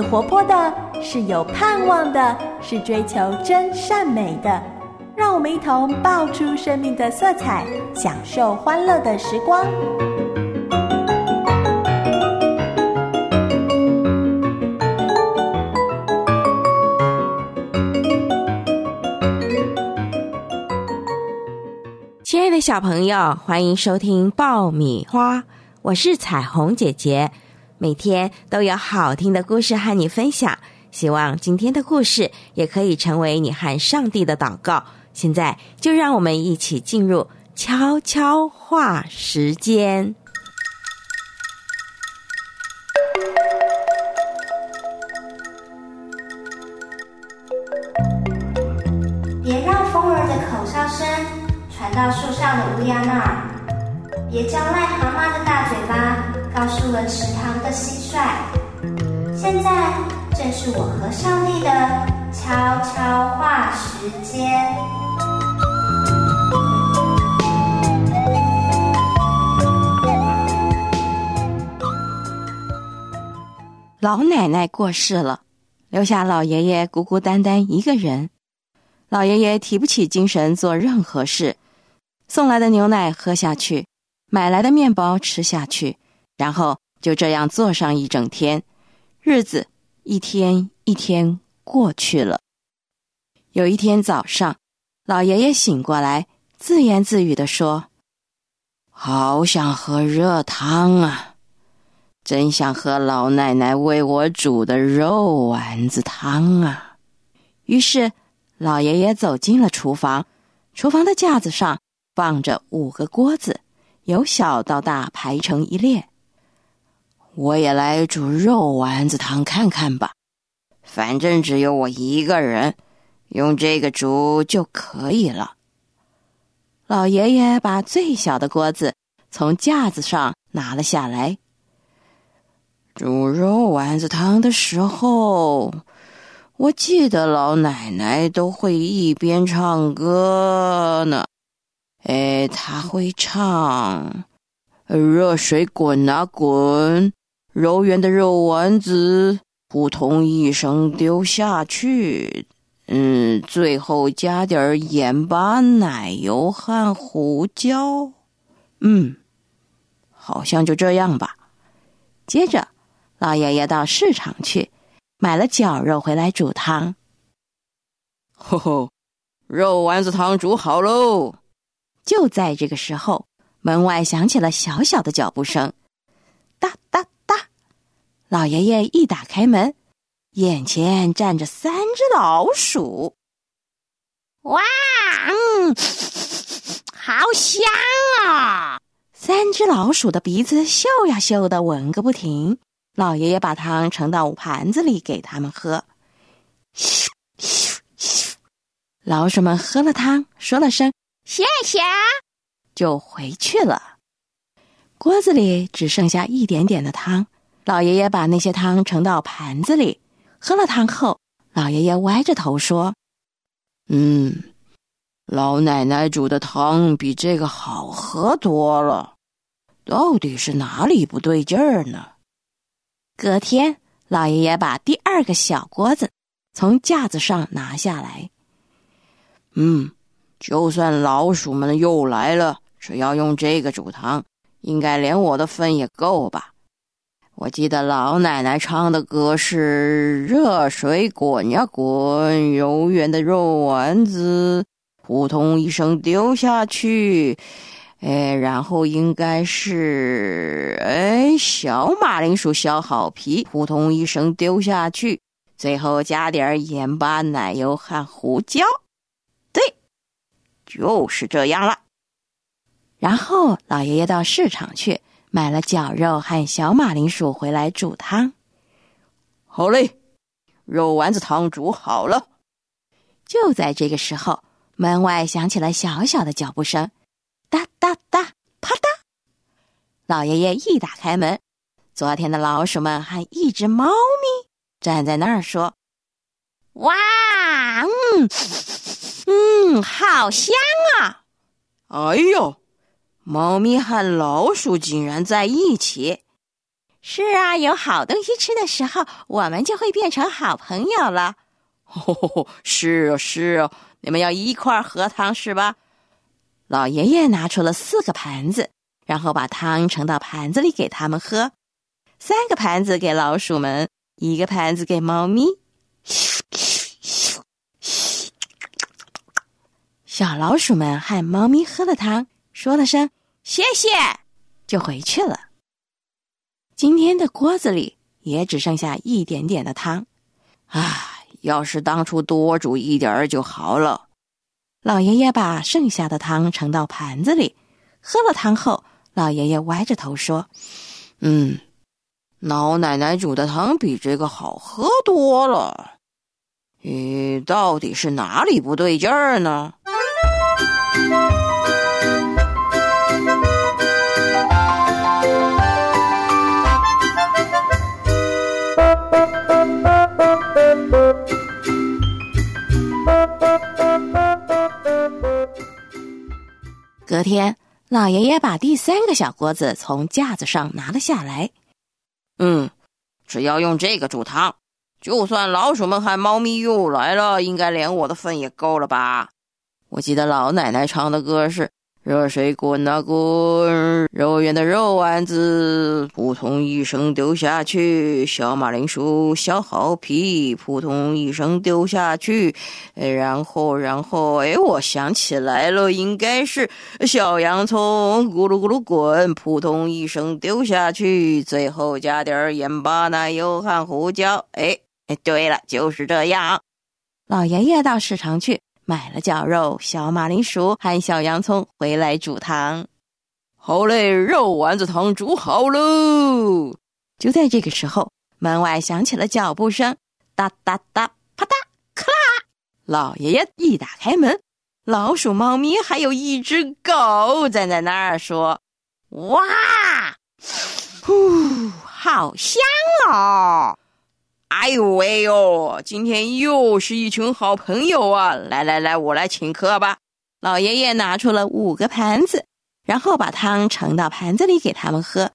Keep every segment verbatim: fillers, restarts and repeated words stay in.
活泼的，是有盼望的，是追求真善美的。让我们一同爆出生命的色彩，享受欢乐的时光。 亲爱的小朋友，欢迎收听爆米花，我是彩虹姐姐，每天都有好听的故事和你分享，希望今天的故事也可以成为你和上帝的祷告。现在就让我们一起进入悄悄话时间。 别让风儿的口哨声传到树上的乌鸦那儿，别叫癞蛤蟆的大嘴巴告诉了池塘的蟋蟀。现在正是我和上帝的悄悄话时间。 老奶奶过世了，留下老爷爷孤孤单单一个人。老爷爷提不起精神做任何事，送来的牛奶喝下去，买来的面包吃下去，然后就这样坐上一整天，日子一天一天过去了。有一天早上，老爷爷醒过来，自言自语地说：好想喝热汤啊，真想喝老奶奶为我煮的肉丸子汤啊。于是老爷爷走进了厨房，厨房的架子上放着五个锅子，由小到大排成一列。我也来煮肉丸子汤看看吧，反正只有我一个人，用这个煮就可以了。老爷爷把最小的锅子从架子上拿了下来。煮肉丸子汤的时候，我记得老奶奶都会一边唱歌呢。哎，她会唱热水滚啊滚，柔圆的肉丸子扑通一声丢下去，嗯，最后加点盐巴、奶油和胡椒。嗯，好像就这样吧。接着老爷爷到市场去，买了绞肉回来煮汤。吼吼，肉丸子汤煮好喽！就在这个时候，门外响起了小小的脚步声，哒哒哒。老爷爷一打开门，眼前站着三只老鼠。 哇，嗯，好香啊！ 三只老鼠的鼻子嗅呀嗅的闻个不停。老爷爷把汤盛到盘子里给他们喝。咻咻咻，老鼠们喝了汤，说了声谢谢， 就回去了。锅子里只剩下一点点的汤，老爷爷把那些汤盛到盘子里。喝了汤后，老爷爷歪着头说：嗯，老奶奶煮的汤比这个好喝多了，到底是哪里不对劲儿呢？隔天，老爷爷把第二个小锅子从架子上拿下来。嗯，就算老鼠们又来了，只要用这个煮汤，应该连我的份也够吧。我记得老奶奶唱的歌是热水滚呀滚，柔圆的肉丸子扑通一声丢下去，哎，然后应该是哎，小马铃薯削好皮扑通一声丢下去，最后加点盐巴、奶油和胡椒。对，就是这样了。然后老爷爷到市场去，买了绞肉和小马铃薯回来煮汤。好嘞，肉丸子汤煮好了。就在这个时候，门外响起了小小的脚步声，哒哒哒，啪嗒。老爷爷一打开门，昨天的老鼠们和一只猫咪站在那儿说： 哇，嗯嗯，好香啊！ 哎呦，猫咪和老鼠竟然在一起， 是啊，有好东西吃的时候，我们就会变成好朋友了。 哦，是啊，是啊，你们要一块喝汤是吧？老爷爷拿出了四个盘子，然后把汤盛到盘子里给他们喝。三个盘子给老鼠们，一个盘子给猫咪。小老鼠们和猫咪喝了汤，说了声谢谢，就回去了。今天的锅子里也只剩下一点点的汤，啊，要是当初多煮一点儿就好了。老爷爷把剩下的汤盛到盘子里，喝了汤后，老爷爷歪着头说：嗯，老奶奶煮的汤比这个好喝多了。咦，到底是哪里不对劲儿呢？隔天，老爷爷把第三个小锅子从架子上拿了下来。嗯，只要用这个煮汤，就算老鼠们和猫咪又来了，应该连我的份也够了吧？我记得老奶奶唱的歌是热水滚啊滚，肉圆的肉丸子扑通一声丢下去，小马铃薯削好皮扑通一声丢下去，然后然后哎，我想起来了，应该是小洋葱咕噜咕噜滚扑通一声丢下去，最后加点盐巴奶油和胡椒。哎哎，对了，就是这样。老爷爷到市场去买了绞肉、小马铃薯和小洋葱回来煮汤。好嘞，肉丸子汤煮好喽！就在这个时候，门外响起了脚步声，哒哒哒，啪嗒，咔啦！老爷爷一打开门，老鼠、猫咪还有一只狗站在那儿说： 哇，呼，好香哦！ 哎呦喂哟，今天又是一群好朋友啊！来来来，我来请客吧。老爷爷拿出了五个盘子，然后把汤盛到盘子里给他们喝。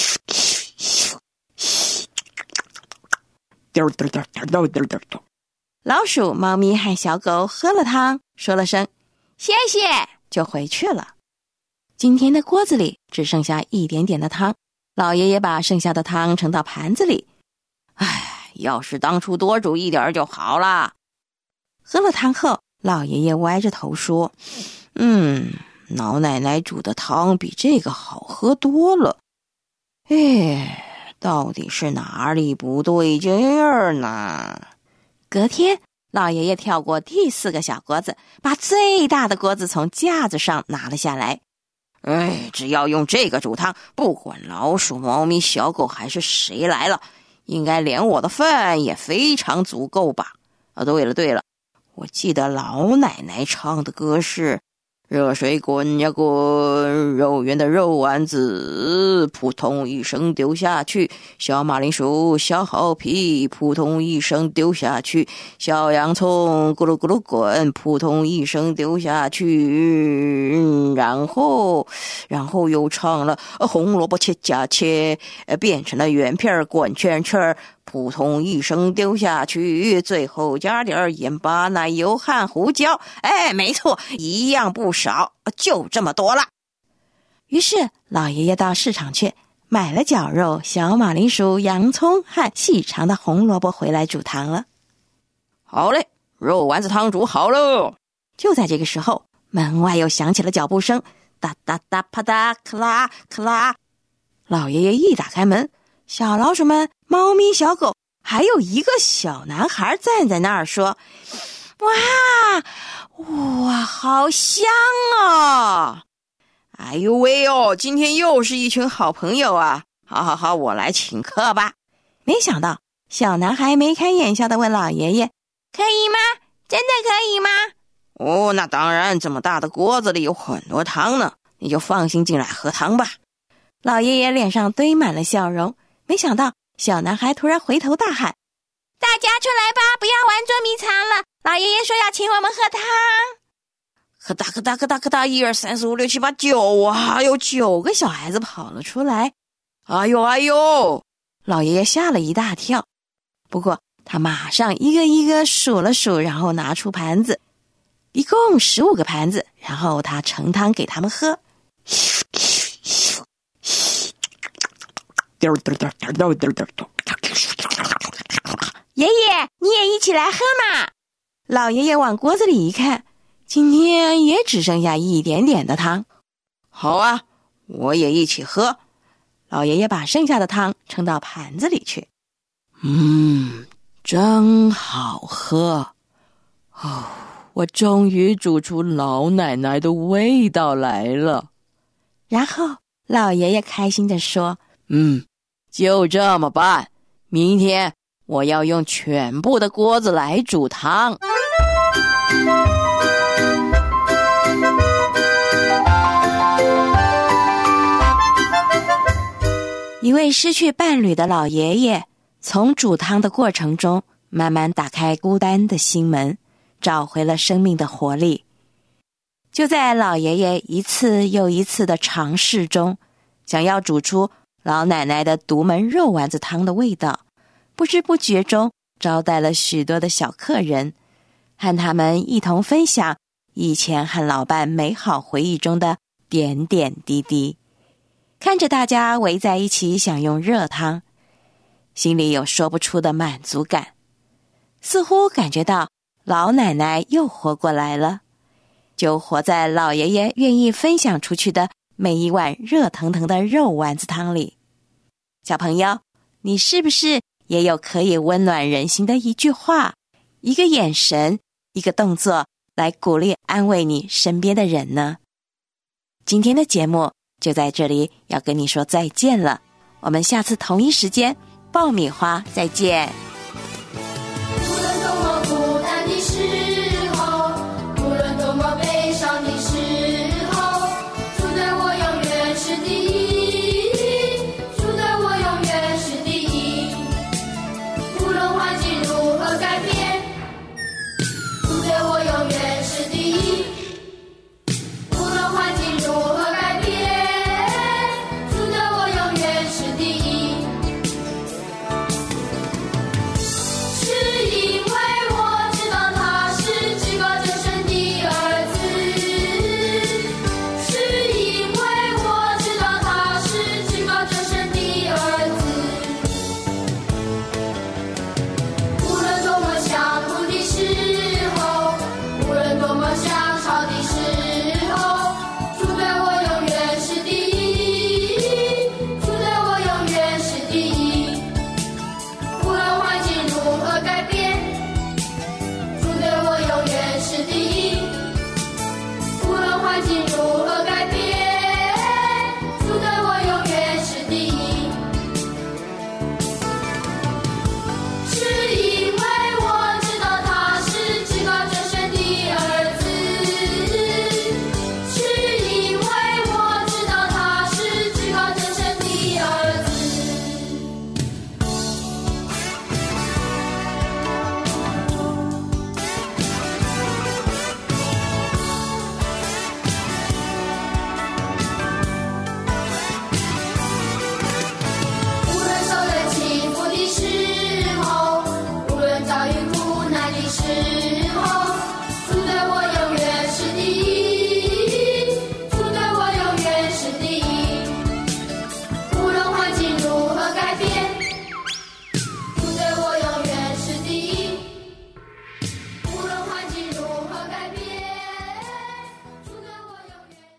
老鼠、猫咪和小狗喝了汤，说了声谢谢，就回去了。今天的锅子里只剩下一点点的汤，老爷爷把剩下的汤盛到盘子里。唉，要是当初多煮一点就好了。喝了汤后，老爷爷歪着头说：嗯，老奶奶煮的汤比这个好喝多了。哎，到底是哪里不对劲儿呢？隔天，老爷爷跳过第四个小锅子，把最大的锅子从架子上拿了下来。哎，只要用这个煮汤，不管老鼠、猫咪、小狗还是谁来了，应该连我的饭也非常足够吧？啊，对了对了，我记得老奶奶唱的歌是热水滚呀滚，肉圆的肉丸子扑通一声丢下去，小马铃薯削好皮扑通一声丢下去，小洋葱咕噜咕噜滚扑通一声丢下去，然后然后又唱了红萝卜切加切，变成了圆片滚圈圈扑通一声丢下去，最后加点盐巴奶油和胡椒。哎，没错，一样不少，就这么多了。于是老爷爷到市场去买了绞肉、小马铃薯、洋葱和细长的红萝卜回来煮汤了。好嘞，肉丸子汤煮好喽。就在这个时候，门外又响起了脚步声，哒哒哒，啪嗒，咔啦咔啦。老爷爷一打开门，小老鼠们、猫咪、小狗还有一个小男孩站在那儿说：哇哇，好香啊！哎呦喂哦，今天又是一群好朋友啊！好好好，我来请客吧。没想到小男孩眉开眼笑地问老爷爷： 可以吗？真的可以吗？ 哦，那当然，这么大的锅子里有很多汤呢，你就放心进来喝汤吧。老爷爷脸上堆满了笑容。没想到小男孩突然回头大喊： 大家出来吧，不要玩捉迷藏了，老爷爷说要请我们喝汤。 喝哒喝哒喝哒喝哒，一二三四五六七八九啊！有九个小孩子跑了出来。哎呦哎呦， 老爷爷吓了一大跳，不过他马上一个一个数了数，然后拿出盘子，一共十五个盘子，然后他盛汤给他们喝。 爷爷，你也一起来喝嘛！ 老爷爷往锅子里一看，今天也只剩下一点点的汤。好啊，我也一起喝。老爷爷把剩下的汤盛到盘子里去。嗯，真好喝。哦，我终于煮出老奶奶的味道来了。然后老爷爷开心地说，嗯，就这么办，明天我要用全部的锅子来煮汤。一位失去伴侣的老爷爷，从煮汤的过程中慢慢打开孤单的心门，找回了生命的活力。就在老爷爷一次又一次的尝试中，想要煮出老奶奶的独门肉丸子汤的味道，不知不觉中招待了许多的小客人，和他们一同分享以前和老伴美好回忆中的点点滴滴。看着大家围在一起享用热汤，心里有说不出的满足感，似乎感觉到老奶奶又活过来了，就活在老爷爷愿意分享出去的每一碗热腾腾的肉丸子汤里。小朋友，你是不是也有可以温暖人心的一句话、一个眼神、一个动作来鼓励安慰你身边的人呢？今天的节目就在这里要跟你说再见了，我们下次同一时间爆米花再见。 无论多么孤单的时候，无论多么悲伤的时候，主对我永远是第一，主对我永远是第一。无论环境如何改变，主对我永远是第一。无论环境如何改变，时候